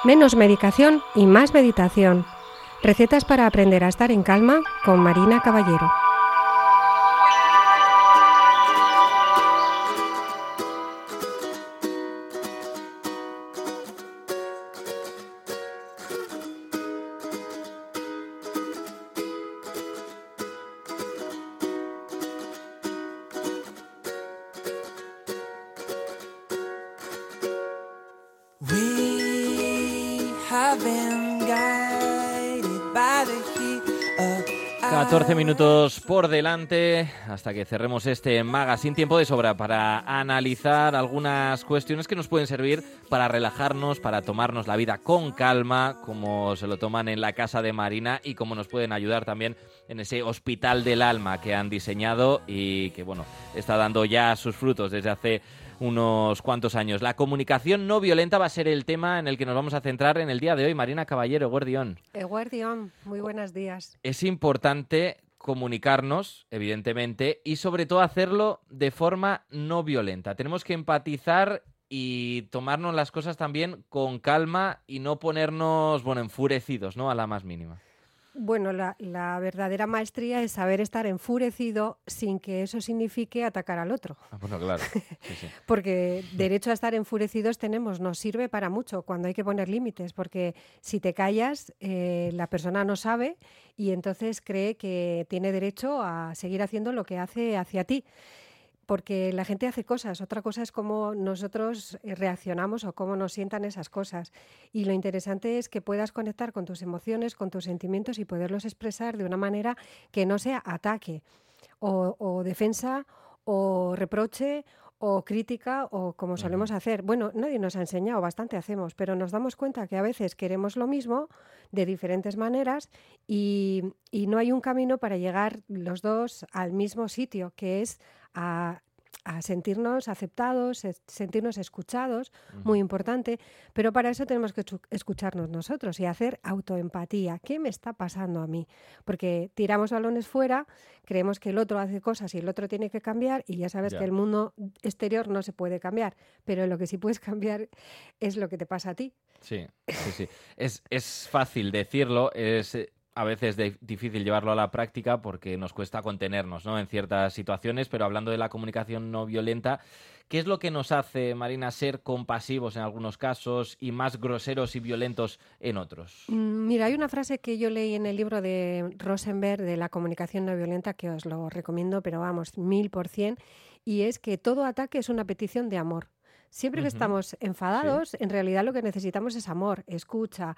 Menos medicación y más meditación. Recetas para aprender a estar en calma con Marina Caballero. been guided by the heat of 14 minutos por delante hasta que cerremos este magazine. Tiempo de sobra para analizar algunas cuestiones que nos pueden servir para relajarnos, para tomarnos la vida con calma, como se lo toman en la casa de Marina y como nos pueden ayudar también en ese hospital del alma que han diseñado y que, bueno, está dando ya sus frutos desde hace unos cuantos años. La comunicación no violenta va a ser el tema en el que nos vamos a centrar en el día de hoy. Marina Caballero, Guardión. Guardión, muy buenos días. Es importante comunicarnos, evidentemente, y sobre todo hacerlo de forma no violenta. Tenemos que empatizar y tomarnos las cosas también con calma y no ponernos, enfurecidos, ¿no?, a la más mínima. Bueno, la verdadera maestría es saber estar enfurecido sin que eso signifique atacar al otro. Bueno, claro. Sí, sí. Porque derecho a estar enfurecidos tenemos, nos sirve para mucho cuando hay que poner límites, porque si te callas, la persona no sabe y entonces cree que tiene derecho a seguir haciendo lo que hace hacia ti. Porque la gente hace cosas, otra cosa es cómo nosotros reaccionamos o cómo nos sientan esas cosas. Y lo interesante es que puedas conectar con tus emociones, con tus sentimientos y poderlos expresar de una manera que no sea ataque o defensa o reproche o crítica o como solemos hacer. Bueno, nadie nos ha enseñado, bastante hacemos, pero nos damos cuenta que a veces queremos lo mismo de diferentes maneras y no hay un camino para llegar los dos al mismo sitio, que es a sentirnos aceptados, sentirnos escuchados, muy importante, pero para eso tenemos que escucharnos nosotros y hacer autoempatía. ¿Qué me está pasando a mí? Porque tiramos balones fuera, creemos que el otro hace cosas y el otro tiene que cambiar y ya sabes que el mundo exterior no se puede cambiar, pero lo que sí puedes cambiar es lo que te pasa a ti. Sí, sí, sí. Es fácil decirlo, es a veces difícil llevarlo a la práctica porque nos cuesta contenernos, ¿no?, en ciertas situaciones, pero hablando de la comunicación no violenta, ¿qué es lo que nos hace, Marina, ser compasivos en algunos casos y más groseros y violentos en otros? Mira, hay una frase que yo leí en el libro de Rosenberg de la comunicación no violenta que os lo recomiendo, pero vamos, 1000%, y es que todo ataque es una petición de amor. Siempre que estamos enfadados, en realidad lo que necesitamos es amor, escucha,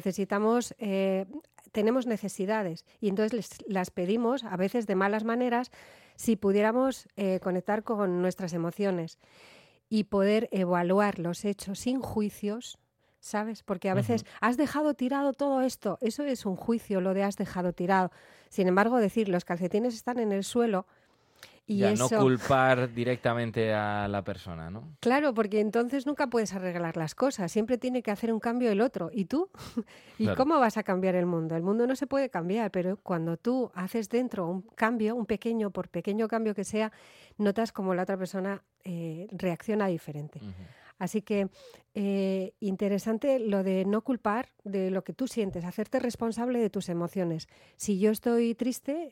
tenemos necesidades y entonces las pedimos, a veces de malas maneras, si pudiéramos conectar con nuestras emociones y poder evaluar los hechos sin juicios, ¿sabes? Porque a veces has dejado tirado todo esto, eso es un juicio, lo de has dejado tirado. Sin embargo, decir los calcetines están en el suelo, y ya, eso, no culpar directamente a la persona, ¿no? Claro, porque entonces nunca puedes arreglar las cosas. Siempre tiene que hacer un cambio el otro. ¿Y tú? ¿Y Claro. cómo vas a cambiar el mundo? El mundo no se puede cambiar, pero cuando tú haces dentro un cambio, un pequeño, por pequeño cambio que sea, notas cómo la otra persona reacciona diferente. Así que interesante lo de no culpar de lo que tú sientes, hacerte responsable de tus emociones. Si yo estoy triste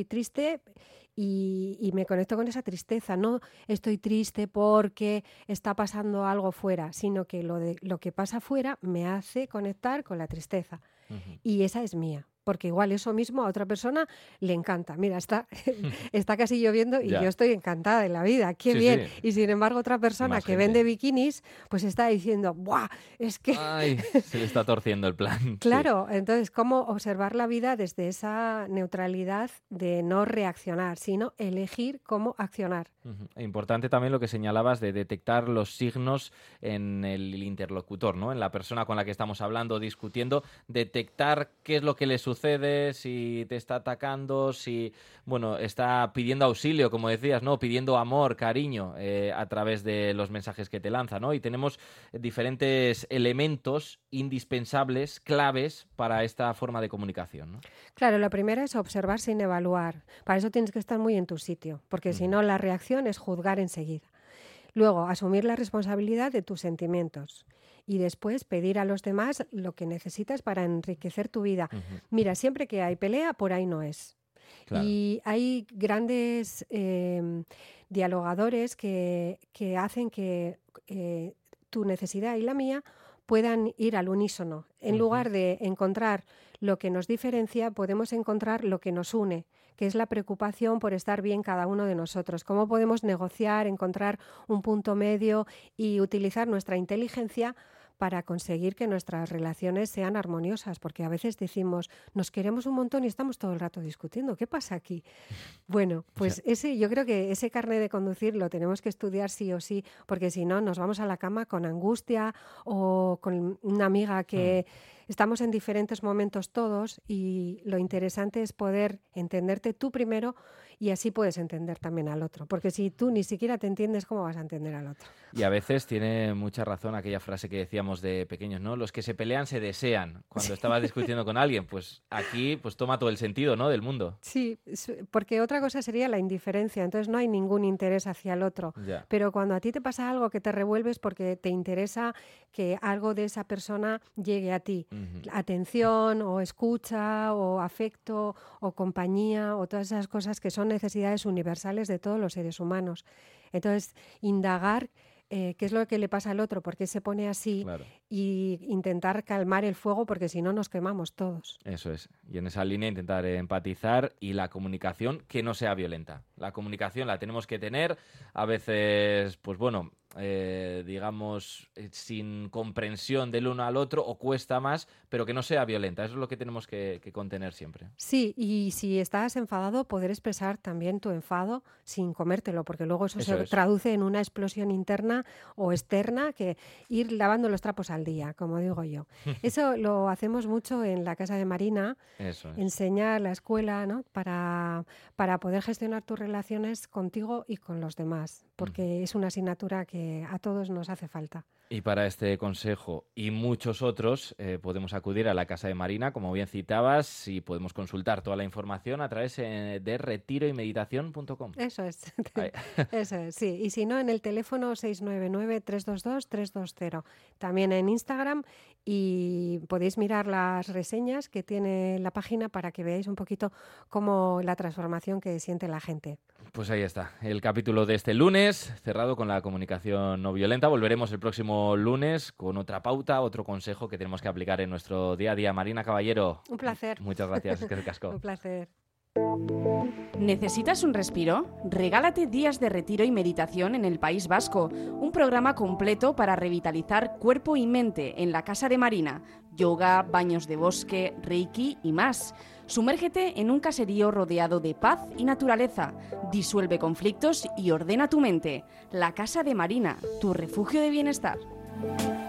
y me conecto con esa tristeza. No estoy triste porque está pasando algo fuera, sino que lo que pasa fuera me hace conectar con la tristeza. Y esa es mía. Porque igual eso mismo a otra persona le encanta. Mira, está casi lloviendo y yo estoy encantada de la vida. ¡Qué bien! Sí. Y sin embargo otra persona que vende bikinis pues está diciendo ¡buah! Es que... ¡Ay! Se le está torciendo el plan. Claro, entonces cómo observar la vida desde esa neutralidad de no reaccionar, sino elegir cómo accionar. Importante también lo que señalabas de detectar los signos en el interlocutor, ¿no?, en la persona con la que estamos hablando, discutiendo, detectar qué es lo que le sucede, si te está atacando, si está pidiendo auxilio, como decías, ¿no?, pidiendo amor, cariño a través de los mensajes que te lanza, ¿no? Y tenemos diferentes elementos indispensables, claves para esta forma de comunicación, ¿no? Claro, la primera es observar sin evaluar. Para eso tienes que estar muy en tu sitio, porque si no la reacción es juzgar enseguida. Luego, asumir la responsabilidad de tus sentimientos. Y después pedir a los demás lo que necesitas para enriquecer tu vida. Mira, siempre que hay pelea, por ahí no es. Claro. Y hay grandes dialogadores que hacen que tu necesidad y la mía puedan ir al unísono. En lugar de encontrar lo que nos diferencia, podemos encontrar lo que nos une, que es la preocupación por estar bien cada uno de nosotros. Cómo podemos negociar, encontrar un punto medio y utilizar nuestra inteligencia para conseguir que nuestras relaciones sean armoniosas, porque a veces decimos, nos queremos un montón y estamos todo el rato discutiendo. ¿Qué pasa aquí? Bueno, pues yo creo que ese carnet de conducir lo tenemos que estudiar sí o sí, porque si no nos vamos a la cama con angustia o con una amiga que estamos en diferentes momentos todos, y lo interesante es poder entenderte tú primero y así puedes entender también al otro, porque si tú ni siquiera te entiendes, ¿cómo vas a entender al otro? Y a veces tiene mucha razón aquella frase que decíamos de pequeños, ¿no? Los que se pelean se desean. Cuando estabas discutiendo con alguien, pues aquí pues toma todo el sentido, ¿no?, del mundo. Sí, porque otra cosa sería la indiferencia, entonces no hay ningún interés hacia el otro. Ya. Pero cuando a ti te pasa algo que te revuelves porque te interesa que algo de esa persona llegue a ti, atención o escucha o afecto o compañía o todas esas cosas que son necesidades universales de todos los seres humanos. Entonces, indagar qué es lo que le pasa al otro, por qué se pone así, Claro. y intentar calmar el fuego, porque si no nos quemamos todos. Eso es. Y en esa línea intentar empatizar, y la comunicación que no sea violenta. La comunicación la tenemos que tener, a veces, pues bueno, digamos, sin comprensión del uno al otro, o cuesta más, pero que no sea violenta. Eso es lo que tenemos que contener siempre. Sí, y si estás enfadado, poder expresar también tu enfado sin comértelo, porque luego eso se traduce en una explosión interna o externa, que ir lavando los trapos al día, como digo yo. Eso lo hacemos mucho en la Casa de Marina. Eso es. Enseñar la escuela, ¿no?, para poder gestionar tus relaciones contigo y con los demás, porque es una asignatura que a todos nos hace falta. Y para este consejo y muchos otros podemos acudir a la Casa de Marina, como bien citabas, y podemos consultar toda la información a través de retiroymeditación.com. Eso es. Eso es, sí. Y si no, en el teléfono 699-322-320. También en Instagram, y podéis mirar las reseñas que tiene la página para que veáis un poquito cómo la transformación que siente la gente. Pues ahí está, el capítulo de este lunes, cerrado con la comunicación no violenta. Volveremos el próximo lunes con otra pauta, otro consejo que tenemos que aplicar en nuestro día a día. Marina Caballero. Un placer. Muchas gracias, que casco. Un placer. ¿Necesitas un respiro? Regálate días de retiro y meditación en el País Vasco, un programa completo para revitalizar cuerpo y mente en la Casa de Marina, yoga, baños de bosque, reiki y más. Sumérgete en un caserío rodeado de paz y naturaleza, disuelve conflictos y ordena tu mente. La Casa de Marina, tu refugio de bienestar.